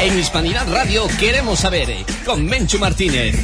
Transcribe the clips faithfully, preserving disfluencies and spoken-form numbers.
En Hispanidad Radio queremos saber, con Menchu Martínez.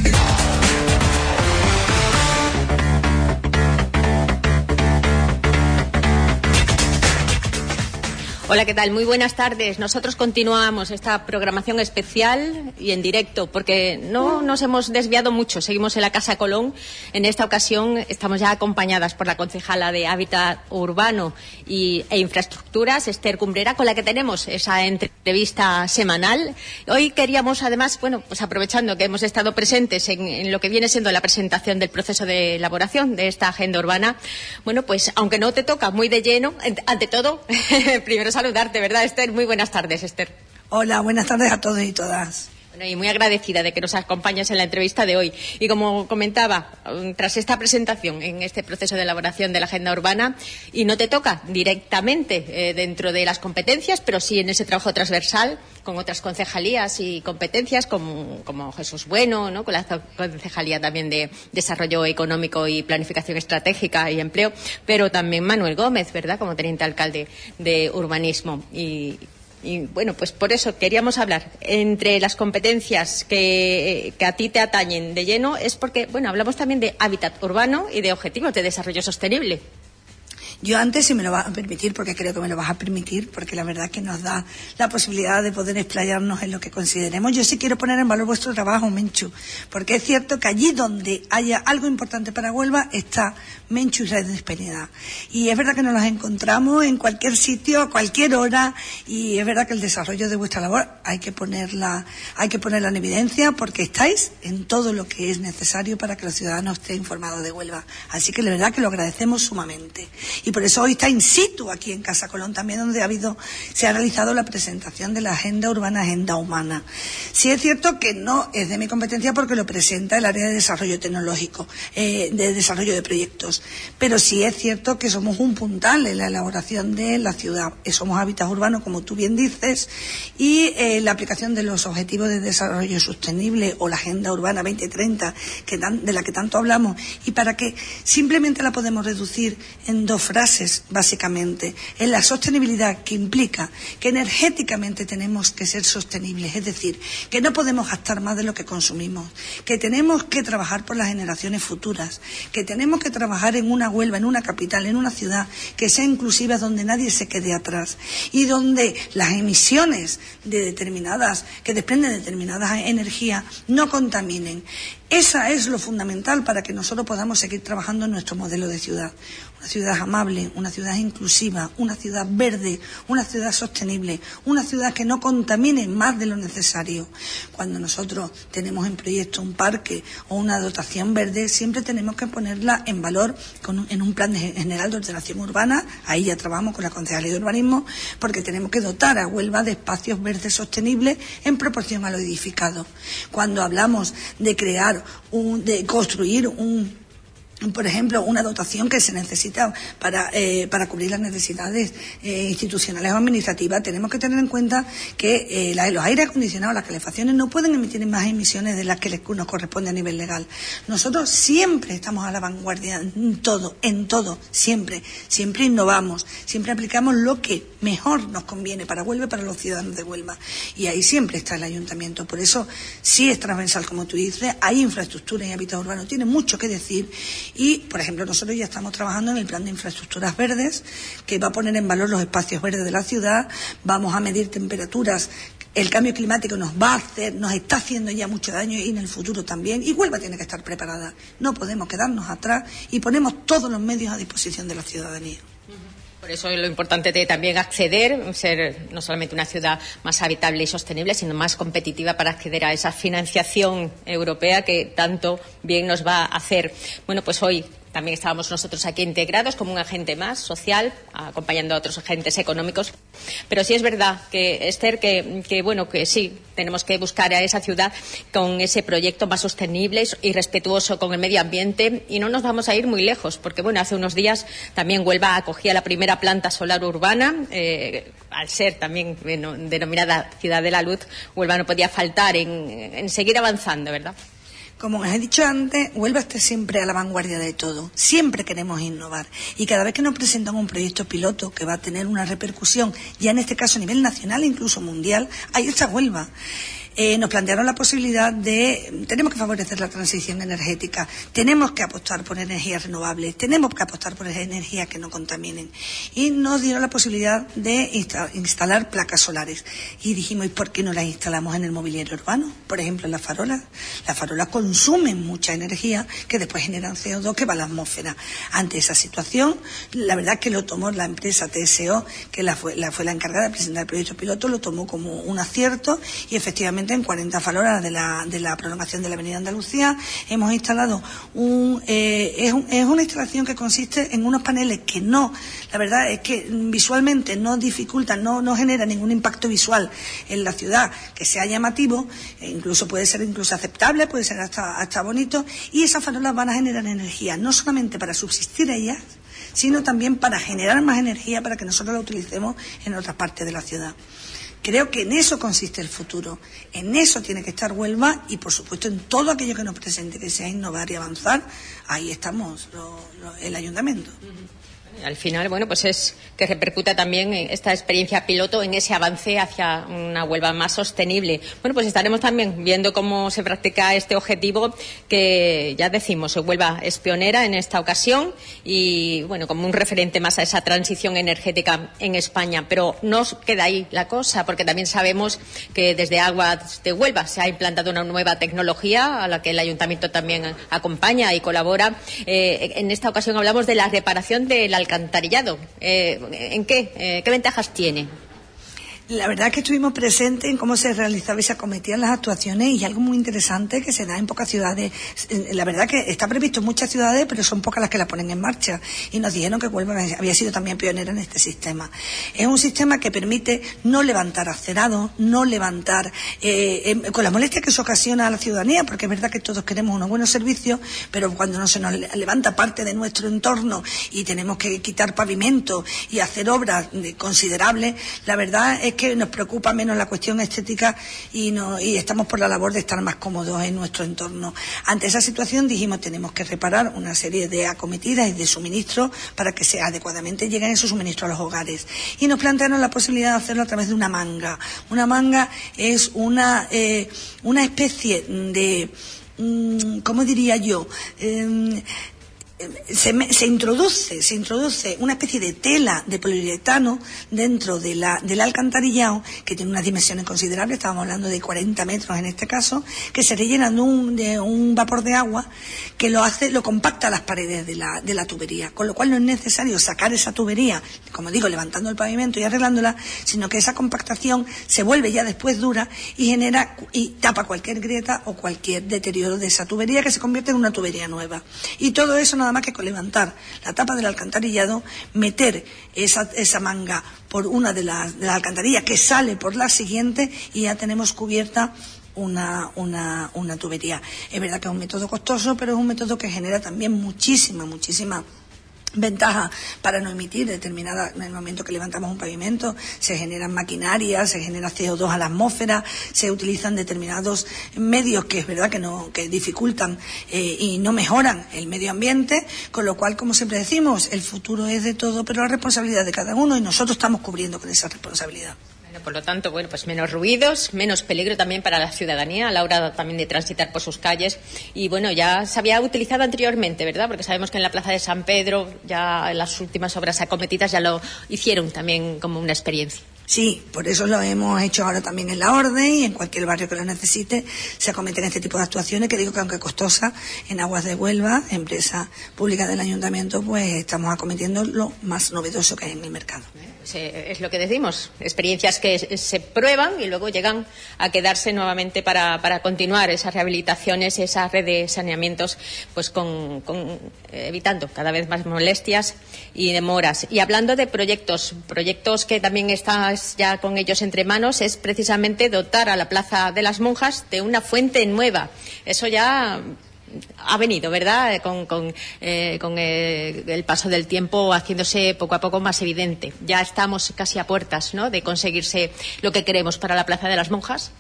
Hola, ¿qué tal? Muy buenas tardes. Nosotros continuamos esta programación especial y en directo, porque no nos hemos desviado mucho. Seguimos en la Casa Colón. En esta ocasión estamos ya acompañadas por la concejala de Hábitat Urbano y, e Infraestructuras, Esther Cumbrera, con la que tenemos esa entrevista semanal. Hoy queríamos, además, bueno, pues aprovechando que hemos estado presentes en, en lo que viene siendo la presentación del proceso de elaboración de esta agenda urbana, bueno, pues aunque no te toca muy de lleno, ante todo, primero saludarte, ¿verdad, Esther? Muy buenas tardes, Esther. Hola, buenas tardes a todos y todas. Bueno, y muy agradecida de que nos acompañes en la entrevista de hoy. Y como comentaba, tras esta presentación en este proceso de elaboración de la agenda urbana, y no te toca directamente eh, dentro de las competencias, pero sí en ese trabajo transversal con otras concejalías y competencias como, como Jesús Bueno, ¿no?, con la concejalía también de Desarrollo Económico y Planificación Estratégica y Empleo, pero también Manuel Gómez, ¿verdad?, como teniente alcalde de Urbanismo. Y Y bueno, pues por eso queríamos hablar entre las competencias que, que a ti te atañen de lleno, es porque, bueno, hablamos también de hábitat urbano y de objetivos de desarrollo sostenible. Yo antes, si me lo vas a permitir, porque creo que me lo vas a permitir, porque la verdad que nos da la posibilidad de poder explayarnos en lo que consideremos. Yo sí quiero poner en valor vuestro trabajo, Menchu, porque es cierto que allí donde haya algo importante para Huelva está Menchu y Red de Hispanidad. Y es verdad que nos las encontramos en cualquier sitio, a cualquier hora, y es verdad que el desarrollo de vuestra labor hay que ponerla, hay que ponerla en evidencia, porque estáis en todo lo que es necesario para que los ciudadanos estén informados de Huelva. Así que la verdad que lo agradecemos sumamente. Y por eso hoy está in situ aquí en Casa Colón también, donde ha habido, se ha realizado la presentación de la Agenda Urbana, Agenda Humana. Sí es cierto que no es de mi competencia porque lo presenta el área de desarrollo tecnológico, eh, de desarrollo de proyectos, pero sí es cierto que somos un puntal en la elaboración de la ciudad. Somos hábitat urbano, como tú bien dices, y eh, la aplicación de los objetivos de desarrollo sostenible o la Agenda Urbana veinte treinta, que tan, de la que tanto hablamos, y para que simplemente la podemos reducir en dos frases, básicamente, en la sostenibilidad, que implica que energéticamente tenemos que ser sostenibles, es decir, que no podemos gastar más de lo que consumimos, que tenemos que trabajar por las generaciones futuras, que tenemos que trabajar en una Huelva, en una capital, en una ciudad que sea inclusiva, donde nadie se quede atrás y donde las emisiones de determinadas, que desprenden determinadas energías, no contaminen. Esa es lo fundamental para que nosotros podamos seguir trabajando en nuestro modelo de ciudad. Una ciudad amable, una ciudad inclusiva, una ciudad verde, una ciudad sostenible, una ciudad que no contamine más de lo necesario. Cuando nosotros tenemos en proyecto un parque o una dotación verde, siempre tenemos que ponerla en valor con un, en un plan de, general de ordenación urbana. Ahí ya trabajamos con la Concejalía de Urbanismo, porque tenemos que dotar a Huelva de espacios verdes sostenibles en proporción a lo edificado. Cuando hablamos de crear, un, de construir un por ejemplo, una dotación que se necesita para, eh, para cubrir las necesidades eh, institucionales o administrativas, tenemos que tener en cuenta que eh, la, los aires acondicionados, las calefacciones, no pueden emitir más emisiones de las que les, nos corresponde a nivel legal. Nosotros siempre estamos a la vanguardia en todo, en todo, siempre, siempre innovamos, siempre aplicamos lo que mejor nos conviene para Huelva y para los ciudadanos de Huelva. Y ahí siempre está el ayuntamiento. Por eso sí es transversal, como tú dices, hay infraestructura y hábitat urbano, tiene mucho que decir. Y, por ejemplo, nosotros ya estamos trabajando en el plan de infraestructuras verdes, que va a poner en valor los espacios verdes de la ciudad. Vamos a medir temperaturas. El cambio climático nos va a hacer, nos está haciendo ya mucho daño, y en el futuro también. Y Huelva tiene que estar preparada. No podemos quedarnos atrás, y ponemos todos los medios a disposición de la ciudadanía. Por eso es lo importante de también acceder, ser no solamente una ciudad más habitable y sostenible, sino más competitiva para acceder a esa financiación europea que tanto bien nos va a hacer. Bueno, pues hoy también estábamos nosotros aquí integrados como un agente más social, acompañando a otros agentes económicos. Pero sí es verdad que, Esther, que, que bueno, que sí, tenemos que buscar a esa ciudad con ese proyecto más sostenible y respetuoso con el medio ambiente, y no nos vamos a ir muy lejos, porque bueno, hace unos días también Huelva acogía la primera planta solar urbana, eh, al ser también bueno, denominada Ciudad de la Luz, Huelva no podía faltar en, en seguir avanzando, ¿verdad? Como os he dicho antes, Huelva está siempre a la vanguardia de todo. Siempre queremos innovar. Y cada vez que nos presentan un proyecto piloto que va a tener una repercusión, ya en este caso a nivel nacional e incluso mundial, ahí está Huelva. Eh, nos plantearon la posibilidad de, tenemos que favorecer la transición energética, tenemos que apostar por energías renovables, tenemos que apostar por energías que no contaminen. Y nos dieron la posibilidad de insta- instalar placas solares. Y dijimos, ¿y por qué no las instalamos en el mobiliario urbano? Por ejemplo, en las farolas. Las farolas consumen mucha energía que después generan C O dos que va a la atmósfera. Ante esa situación, la verdad es que lo tomó la empresa T S O, que la fue, la fue la encargada de presentar el proyecto piloto, lo tomó como un acierto y efectivamente en cuarenta farolas de la, de la prolongación de la Avenida Andalucía hemos instalado un, eh, es, un, es una instalación que consiste en unos paneles que no, la verdad es que visualmente no dificultan, no, no genera ningún impacto visual en la ciudad que sea llamativo, e incluso puede ser incluso aceptable, puede ser hasta, hasta bonito, y esas farolas van a generar energía, no solamente para subsistir ellas, sino también para generar más energía para que nosotros la utilicemos en otras partes de la ciudad. Creo que en eso consiste el futuro, en eso tiene que estar Huelva y, por supuesto, en todo aquello que nos presente, que sea innovar y avanzar, ahí estamos, lo, lo, el ayuntamiento. Al final, bueno, pues es que repercuta también esta experiencia piloto en ese avance hacia una Huelva más sostenible. Bueno, pues estaremos también viendo cómo se practica este objetivo que, ya decimos, Huelva es pionera en esta ocasión y, bueno, como un referente más a esa transición energética en España. Pero no queda ahí la cosa, porque también sabemos que desde Aguas de Huelva se ha implantado una nueva tecnología a la que el ayuntamiento también acompaña y colabora. Eh, en esta ocasión hablamos de la reparación del alcantarillado. Eh, ¿En qué? Eh, ¿Qué ventajas tiene? La verdad es que estuvimos presentes en cómo se realizaba y se acometían las actuaciones y algo muy interesante que se da en pocas ciudades. La verdad que está previsto en muchas ciudades, pero son pocas las que la ponen en marcha. Y nos dijeron que Huelva había sido también pionera en este sistema. Es un sistema que permite no levantar acerados, no levantar, eh, eh, con la molestia que eso ocasiona a la ciudadanía, porque es verdad que todos queremos unos buenos servicios, pero cuando no se nos levanta parte de nuestro entorno y tenemos que quitar pavimento y hacer obras considerables, la verdad es que que nos preocupa menos la cuestión estética y, no, y estamos por la labor de estar más cómodos en nuestro entorno. Ante esa situación dijimos tenemos que reparar una serie de acometidas y de suministros para que se adecuadamente lleguen esos suministros a los hogares. Y nos plantearon la posibilidad de hacerlo a través de una manga. Una manga es una, eh, una especie de, mm, ¿cómo diría yo?, eh, Se, se introduce se introduce una especie de tela de poliuretano dentro de la, del alcantarillado que tiene unas dimensiones considerables, estábamos hablando de cuarenta metros en este caso, que se rellena de un, de un vapor de agua que lo hace, lo compacta las paredes de la, de la tubería, con lo cual no es necesario sacar esa tubería, como digo, levantando el pavimento y arreglándola, sino que esa compactación se vuelve ya después dura y genera y tapa cualquier grieta o cualquier deterioro de esa tubería que se convierte en una tubería nueva. Y todo eso nada más que con levantar la tapa del alcantarillado, meter esa, esa manga por una de las, de las alcantarillas que sale por la siguiente y ya tenemos cubierta una, una, una tubería. Es verdad que es un método costoso, pero es un método que genera también muchísima, muchísima ventaja para no emitir determinada. En el momento que levantamos un pavimento se generan maquinarias, se genera C O dos a la atmósfera, se utilizan determinados medios que es verdad que no que dificultan eh, y no mejoran el medio ambiente, con lo cual, como siempre decimos, el futuro es de todo, pero la responsabilidad de cada uno y nosotros estamos cubriendo con esa responsabilidad. Por lo tanto, bueno, pues menos ruidos, menos peligro también para la ciudadanía a la hora también de transitar por sus calles. Y bueno, ya se había utilizado anteriormente, ¿verdad? Porque sabemos que en la Plaza de San Pedro ya en las últimas obras acometidas ya lo hicieron también como una experiencia. Sí, por eso lo hemos hecho ahora también en la Orden y en cualquier barrio que lo necesite se acometen este tipo de actuaciones que digo que aunque costosa, en Aguas de Huelva, empresa pública del Ayuntamiento, pues estamos acometiendo lo más novedoso que hay en el mercado. Pues, eh, es lo que decimos, experiencias que se prueban y luego llegan a quedarse nuevamente para, para continuar esas rehabilitaciones, esa red de saneamientos, pues con, con eh, evitando cada vez más molestias y demoras. Y hablando de proyectos, proyectos que también están ya con ellos entre manos, es precisamente dotar a la Plaza de las Monjas de una fuente nueva. Eso ya ha venido, ¿verdad?, con, con, eh, con eh, el paso del tiempo haciéndose poco a poco más evidente. Ya estamos casi a puertas, ¿no?, de conseguirse lo que queremos para la Plaza de las Monjas.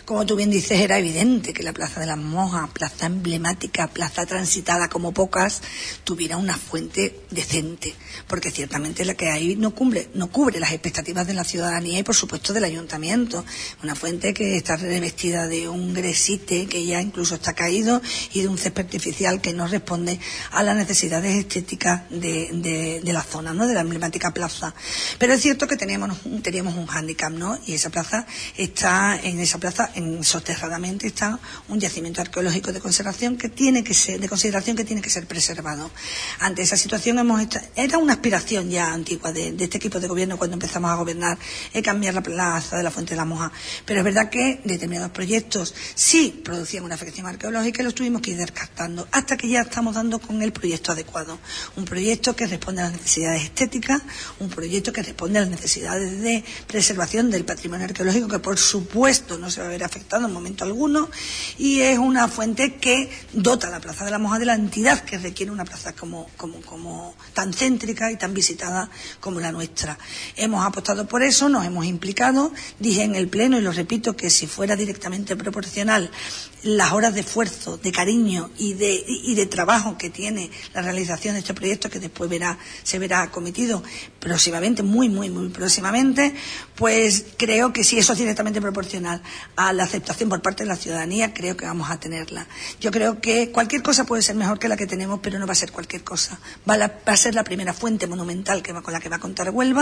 como tú bien dices, era evidente que la Plaza de las Monjas, plaza emblemática, plaza transitada como pocas, tuviera una fuente decente, porque ciertamente la que hay no cubre, no cubre las expectativas de la ciudadanía y por supuesto del ayuntamiento. Una fuente que está revestida de un gresite que ya incluso está caído y de un césped artificial que no responde a las necesidades estéticas de, de, de la zona, ¿no?, de la emblemática plaza. Pero es cierto que teníamos, teníamos un hándicap, ¿no?, y esa plaza está, en esa plaza, en, soterradamente está un yacimiento arqueológico de conservación que tiene que ser, de consideración que tiene que ser preservado. Ante esa situación hemos esta, era una aspiración ya antigua de, de este equipo de gobierno cuando empezamos a gobernar, eh, cambiar la plaza de la Fuente de la Monja. Pero es verdad que determinados proyectos sí producían una afección arqueológica y los tuvimos que ir descartando hasta que ya estamos dando con el proyecto adecuado. Un proyecto que responde a las necesidades estéticas, un proyecto que responde a las necesidades de preservación del patrimonio arqueológico, que por supuesto no se va a ver afectado en momento alguno, y es una fuente que dota a la Plaza de la Monja de la entidad que requiere una plaza como, como, como tan céntrica y tan visitada como la nuestra. Hemos apostado por eso, nos hemos implicado. Dije en el Pleno, y lo repito, que si fuera directamente proporcional las horas de esfuerzo, de cariño y de, y de trabajo que tiene la realización de este proyecto, que después verá, se verá acometido próximamente, muy, muy, muy próximamente, pues creo que si eso es directamente proporcional a la aceptación por parte de la ciudadanía, creo que vamos a tenerla. Yo creo que cualquier cosa puede ser mejor que la que tenemos, pero no va a ser cualquier cosa. Va a, la, va a ser la primera fuente monumental que va, con la que va a contar Huelva,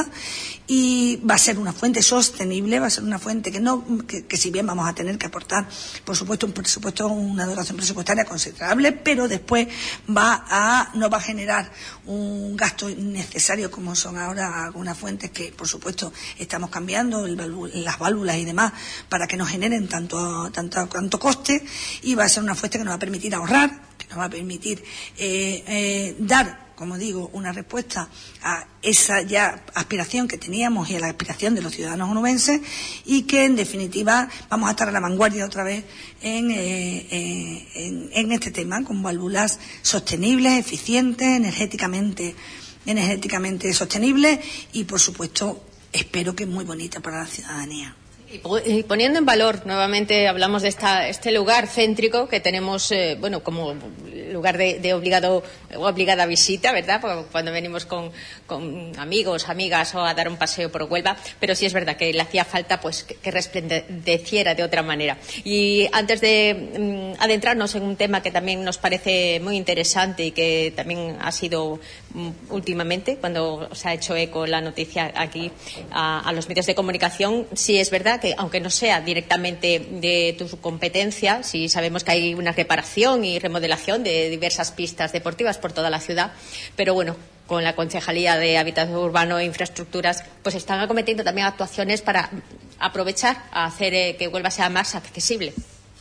y va a ser una fuente sostenible, va a ser una fuente que no, que, que si bien vamos a tener que aportar, por supuesto, un presupuesto, una dotación presupuestaria considerable, pero después va a, no va a generar un gasto innecesario como son ahora algunas fuentes que, por supuesto, estamos cambiando el, las válvulas y demás para que no generen tanto, tanto, tanto coste, y va a ser una fuente que nos va a permitir ahorrar, que nos va a permitir eh, eh, dar, como digo, una respuesta a esa ya aspiración que teníamos y a la aspiración de los ciudadanos onubenses, y que en definitiva vamos a estar a la vanguardia otra vez en, eh, eh, en, en este tema, con válvulas sostenibles, eficientes, energéticamente, energéticamente sostenibles y, por supuesto, espero que muy bonita para la ciudadanía. Y poniendo en valor, nuevamente hablamos de esta, este lugar céntrico que tenemos, eh, bueno, como lugar de, de obligado obligada visita, ¿verdad? Cuando venimos con, con amigos, amigas o a dar un paseo por Huelva, pero sí es verdad que le hacía falta pues que, que resplandeciera de otra manera. Y antes de um, adentrarnos en un tema que también nos parece muy interesante y que también ha sido um, últimamente, cuando se ha hecho eco la noticia aquí a, a los medios de comunicación, sí es verdad que aunque no sea directamente de tu competencia, sí sabemos que hay una reparación y remodelación de diversas pistas deportivas por toda la ciudad, pero bueno, con la Concejalía de Hábitat Urbano e Infraestructuras, pues están acometiendo también actuaciones para aprovechar a hacer eh, que Huelva sea más accesible.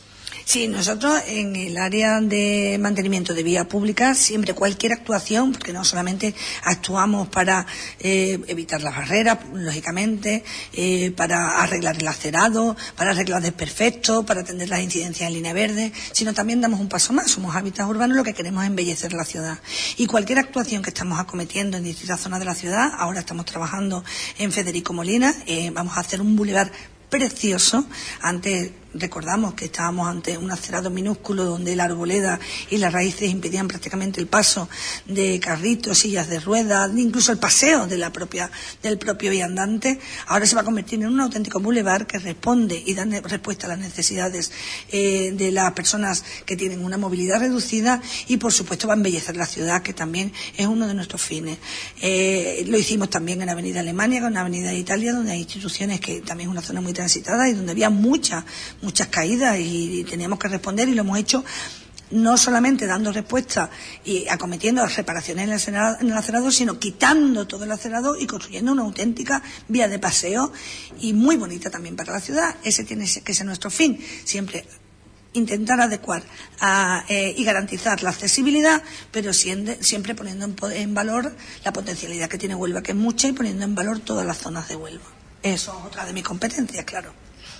Sí, nosotros en el área de mantenimiento de vía pública, siempre cualquier actuación, porque no solamente actuamos para eh, evitar las barreras, lógicamente, eh, para arreglar el acerado, para arreglar desperfectos, para atender las incidencias en línea verde, sino también damos un paso más. Somos Hábitat Urbano, lo que queremos es embellecer la ciudad. Y cualquier actuación que estamos acometiendo en distintas zonas de la ciudad, ahora estamos trabajando en Federico Molina, eh, vamos a hacer un bulevar precioso. Antes recordamos que estábamos ante un acerado minúsculo donde la arboleda y las raíces impedían prácticamente el paso de carritos, sillas de ruedas, incluso el paseo de la propia, del propio viandante. Ahora se va a convertir en un auténtico bulevar que responde y da respuesta a las necesidades eh, de las personas que tienen una movilidad reducida, y por supuesto va a embellecer la ciudad, que también es uno de nuestros fines. Eh, lo hicimos también en Avenida Alemania, con Avenida Italia, donde hay instituciones que también es una zona muy transitada y donde había mucha muchas caídas y teníamos que responder, y lo hemos hecho no solamente dando respuesta y acometiendo las reparaciones en el acerado, en el acerado, sino quitando todo el acerado y construyendo una auténtica vía de paseo, y muy bonita también para la ciudad. Ese tiene que ser nuestro fin, siempre intentar adecuar a, eh, y garantizar la accesibilidad, pero siempre, siempre poniendo en, en valor la potencialidad que tiene Huelva, que es mucha, y poniendo en valor todas las zonas de Huelva. Eso es otra de mis competencias, claro.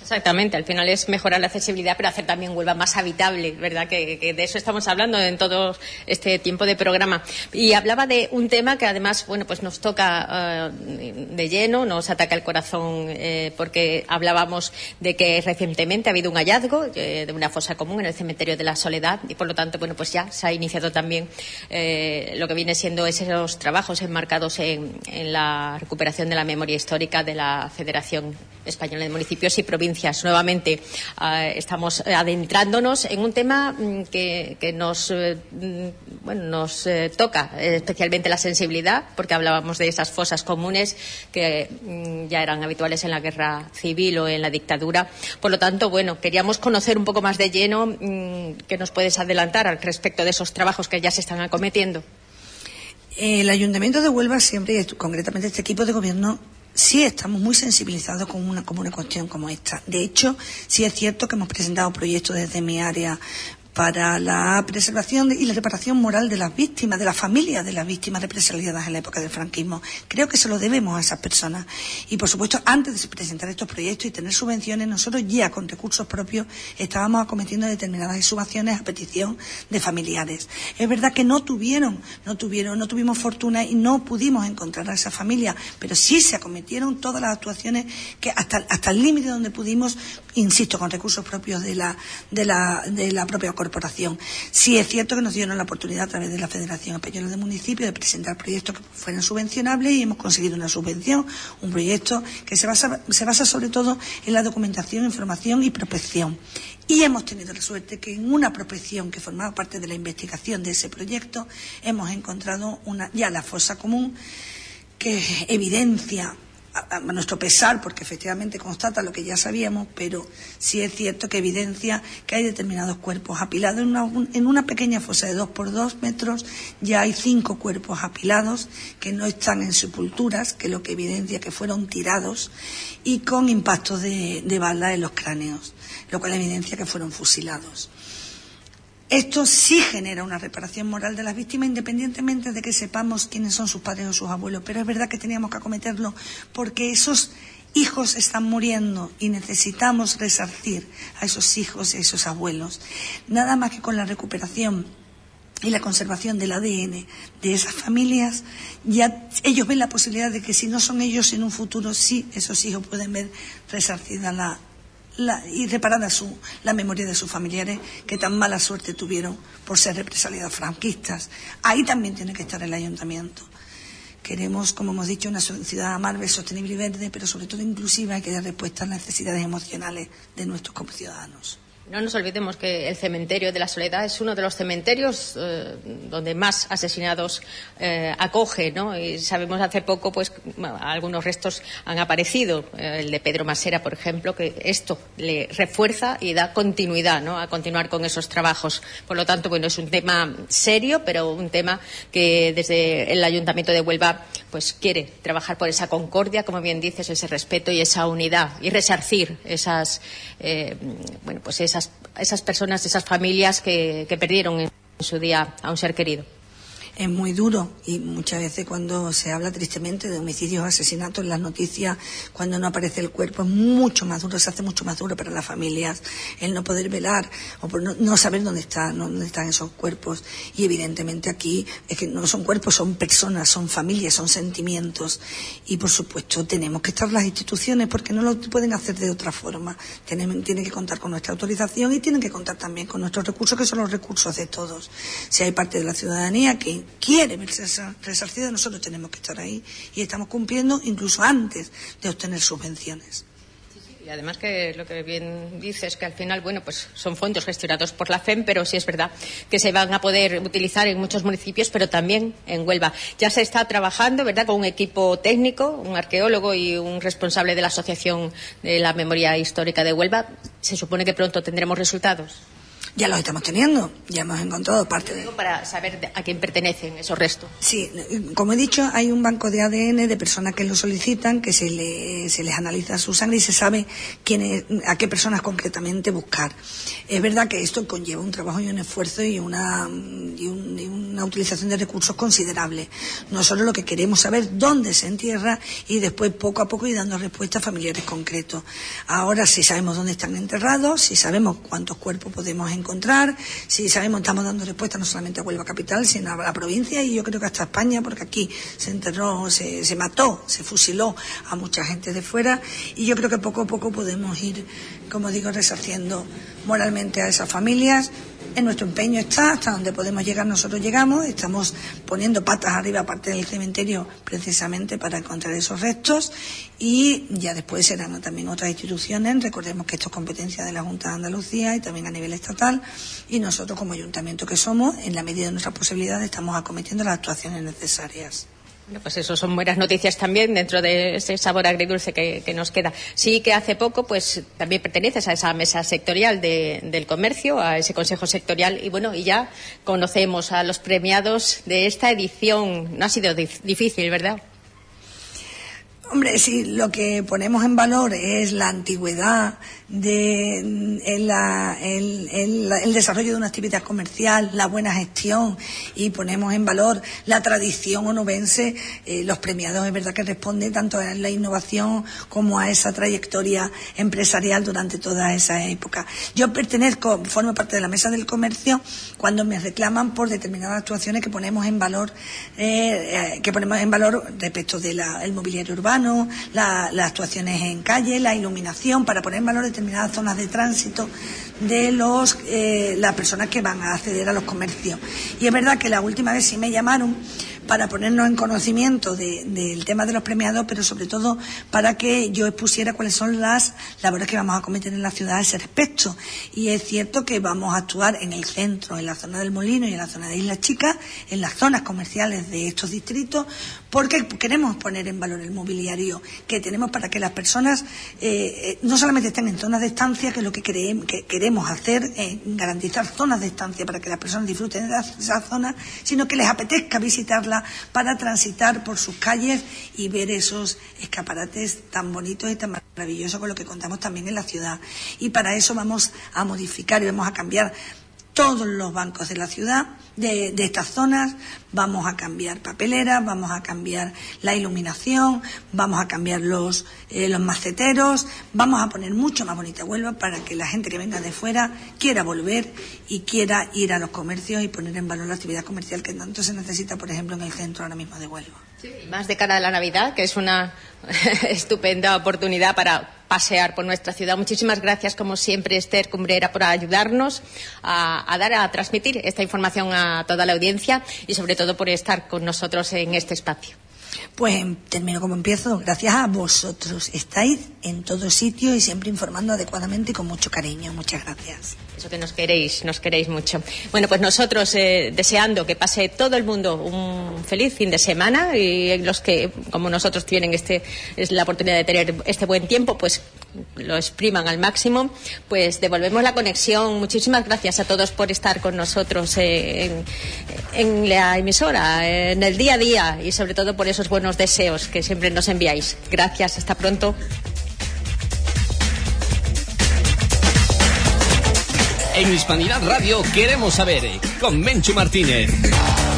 Exactamente, al final es mejorar la accesibilidad, pero hacer también Huelva más habitable, ¿verdad? Que, que de eso estamos hablando en todo este tiempo de programa. Y hablaba de un tema que además, bueno, pues nos toca uh, de lleno, nos ataca el corazón, eh, porque hablábamos de que recientemente ha habido un hallazgo eh, de una fosa común en el cementerio de la Soledad y, por lo tanto, bueno, pues ya se ha iniciado también eh, lo que viene siendo esos trabajos enmarcados en, en la recuperación de la memoria histórica de la Federación Española de Municipios y Provincias. Nuevamente uh, estamos adentrándonos en un tema mm, que, que nos, eh, bueno, nos eh, toca eh, especialmente la sensibilidad, porque hablábamos de esas fosas comunes que mm, ya eran habituales en la guerra civil o en la dictadura. Por lo tanto, bueno, queríamos conocer un poco más de lleno mm, qué nos puedes adelantar al respecto de esos trabajos que ya se están acometiendo. El Ayuntamiento de Huelva siempre, y concretamente este equipo de gobierno, sí estamos muy sensibilizados con una, con una cuestión como esta. De hecho, sí es cierto que hemos presentado proyectos desde mi área para la preservación y la reparación moral de las víctimas, de las familias de las víctimas represaliadas en la época del franquismo. Creo que se lo debemos a esas personas. Y, por supuesto, antes de presentar estos proyectos y tener subvenciones, nosotros ya con recursos propios estábamos acometiendo determinadas exhumaciones a petición de familiares. Es verdad que no tuvieron, no tuvieron, no tuvimos fortuna y no pudimos encontrar a esa familia, pero sí se acometieron todas las actuaciones que hasta, hasta el límite donde pudimos, insisto, con recursos propios de la, de la, de la propia corporación. Sí es cierto que nos dieron la oportunidad a través de la Federación Española de Municipios de presentar proyectos que fueran subvencionables y hemos conseguido una subvención, un proyecto que se basa, se basa sobre todo en la documentación, información y prospección. Y hemos tenido la suerte que en una prospección que formaba parte de la investigación de ese proyecto hemos encontrado una, ya la fosa común que evidencia, a nuestro pesar, porque efectivamente constata lo que ya sabíamos, pero sí es cierto que evidencia que hay determinados cuerpos apilados. En una, en una pequeña fosa de dos por dos metros ya hay cinco cuerpos apilados que no están en sepulturas, que lo que evidencia que fueron tirados y con impactos de, de bala en los cráneos, lo cual evidencia que fueron fusilados. Esto sí genera una reparación moral de las víctimas, independientemente de que sepamos quiénes son sus padres o sus abuelos. Pero es verdad que teníamos que acometerlo porque esos hijos están muriendo y necesitamos resarcir a esos hijos y a esos abuelos. Nada más que con la recuperación y la conservación del A D N de esas familias, ya ellos ven la posibilidad de que si no son ellos en un futuro, sí, esos hijos pueden ver resarcida la La, y reparada su, la memoria de sus familiares que tan mala suerte tuvieron por ser represaliados franquistas. Ahí también tiene que estar el ayuntamiento. Queremos, como hemos dicho, una ciudad amable, sostenible y verde, pero sobre todo inclusiva y que dé respuesta a las necesidades emocionales de nuestros conciudadanos. No nos olvidemos que el cementerio de la Soledad es uno de los cementerios eh, donde más asesinados eh, acoge, ¿no? Y sabemos hace poco, pues, bueno, algunos restos han aparecido, eh, el de Pedro Masera, por ejemplo, que esto le refuerza y da continuidad, ¿no?, a continuar con esos trabajos. Por lo tanto, bueno, es un tema serio, pero un tema que desde el Ayuntamiento de Huelva, pues, quiere trabajar por esa concordia, como bien dices, ese respeto y esa unidad y resarcir esas, eh, bueno, pues esas esas personas, esas familias que, que perdieron en su día a un ser querido. Es muy duro y muchas veces cuando se habla tristemente de homicidios o asesinatos en las noticias, cuando no aparece el cuerpo, es mucho más duro, se hace mucho más duro para las familias el no poder velar o por no, no saber dónde están, dónde están esos cuerpos. Y evidentemente aquí es que no son cuerpos, son personas, son familias, son sentimientos. Y por supuesto tenemos que estar las instituciones porque no lo pueden hacer de otra forma. Tienen, tienen que contar con nuestra autorización y tienen que contar también con nuestros recursos, que son los recursos de todos. Si hay parte de la ciudadanía que quiere verse resarcida, nosotros tenemos que estar ahí y estamos cumpliendo incluso antes de obtener subvenciones. Sí, sí. Y además que lo que bien dices, que al final, bueno, pues son fondos gestionados por la F E M, pero sí es verdad que se van a poder utilizar en muchos municipios, pero también en Huelva. Ya se está trabajando, ¿verdad?, con un equipo técnico, un arqueólogo y un responsable de la Asociación de la Memoria Histórica de Huelva. ¿Se supone que pronto tendremos resultados? Ya los estamos teniendo, ya hemos encontrado parte de... Para saber a quién pertenecen esos restos. Sí, como he dicho, hay un banco de A D N de personas que lo solicitan, que se, le, se les analiza su sangre y se sabe quién es, a qué personas concretamente buscar. Es verdad que esto conlleva un trabajo y un esfuerzo y una, y un, y una utilización de recursos considerable. Nosotros lo que queremos saber dónde se entierra y después poco a poco ir dando respuestas a familiares concretos. Ahora sí sabemos dónde están enterrados, sí sabemos cuántos cuerpos podemos encontrar. encontrar, si sabemos, estamos dando respuesta no solamente a Huelva capital, sino a la provincia y yo creo que hasta España, porque aquí se enterró, se, se mató, se fusiló a mucha gente de fuera y yo creo que poco a poco podemos ir, como digo, resarciendo moralmente a esas familias. En nuestro empeño está, hasta donde podemos llegar nosotros llegamos, estamos poniendo patas arriba aparte del cementerio precisamente para encontrar esos restos y ya después serán también otras instituciones, recordemos que esto es competencia de la Junta de Andalucía y también a nivel estatal y nosotros como ayuntamiento que somos, en la medida de nuestras posibilidades estamos acometiendo las actuaciones necesarias. Bueno, pues eso son buenas noticias también dentro de ese sabor agridulce que, que nos queda. Sí que hace poco pues también perteneces a esa mesa sectorial de, del comercio, a ese consejo sectorial y bueno, y ya conocemos a los premiados de esta edición. No ha sido dif- difícil, ¿verdad? Hombre, sí, lo que ponemos en valor es la antigüedad de el, la, el, el, el desarrollo de una actividad comercial, la buena gestión y ponemos en valor la tradición onubense. Eh, los premiados es verdad que responden tanto a la innovación como a esa trayectoria empresarial durante toda esa época. Yo pertenezco, formo parte de la mesa del comercio cuando me reclaman por determinadas actuaciones que ponemos en valor, eh, eh, que ponemos en valor respecto del mobiliario urbano, La, las actuaciones en calle, la iluminación, para poner en valor determinadas zonas de tránsito de los eh, las personas que van a acceder a los comercios. Y es verdad que la última vez sí me llamaron para ponernos en conocimiento de, del tema de los premiados, pero sobre todo para que yo expusiera cuáles son las labores que vamos a cometer en la ciudad a ese respecto. Y es cierto que vamos a actuar en el centro, en la zona del Molino y en la zona de Islas Chicas, en las zonas comerciales de estos distritos, porque queremos poner en valor el mobiliario que tenemos para que las personas eh, no solamente estén en zonas de estancia, que es lo que, queremos, que queremos hacer, eh, garantizar zonas de estancia para que las personas disfruten de esa zona, sino que les apetezca visitarla para transitar por sus calles y ver esos escaparates tan bonitos y tan maravillosos con lo que contamos también en la ciudad. Y para eso vamos a modificar y vamos a cambiar todos los bancos de la ciudad, de, de estas zonas, vamos a cambiar papeleras, vamos a cambiar la iluminación, vamos a cambiar los, eh, los maceteros, vamos a poner mucho más bonita Huelva para que la gente que venga de fuera quiera volver y quiera ir a los comercios y poner en valor la actividad comercial que tanto se necesita, por ejemplo, en el centro ahora mismo de Huelva. Sí, más de cara a la Navidad, que es una estupenda oportunidad para pasear por nuestra ciudad. Muchísimas gracias, como siempre, Esther Cumbrera, por ayudarnos a, a dar, a transmitir esta información a toda la audiencia y, sobre todo, por estar con nosotros en este espacio. Pues termino como empiezo. Gracias a vosotros. Estáis en todo sitio y siempre informando adecuadamente y con mucho cariño. Muchas gracias. Eso que nos queréis, nos queréis mucho. Bueno, pues nosotros eh, deseando que pase todo el mundo un feliz fin de semana y los que, como nosotros, tienen este es la oportunidad de tener este buen tiempo, pues lo expriman al máximo. Pues devolvemos la conexión. Muchísimas gracias a todos por estar con nosotros eh, en, en la emisora, en el día a día y sobre todo por esos buenos deseos que siempre nos enviáis. Gracias, hasta pronto. En Hispanidad Radio queremos saber, con Menchu Martínez.